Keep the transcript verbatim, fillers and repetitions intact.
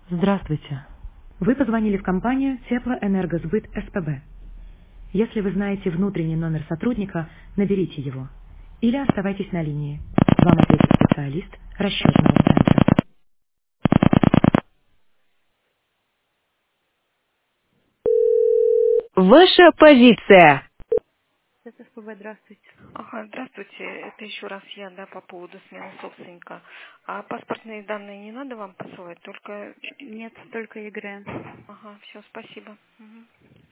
Здравствуйте. Вы позвонили в компанию Теплоэнергосбыт СПБ. Если вы знаете внутренний номер сотрудника, наберите его. Или оставайтесь на линии. Вам ответит специалист расчетного центра. Ваша позиция. СПБ, здравствуйте. Ага, здравствуйте. Это еще раз я, да, по поводу смены собственника. А паспортные данные не надо вам посылать, только... Нет, только ЕГРН. Ага, все, спасибо. Мгм.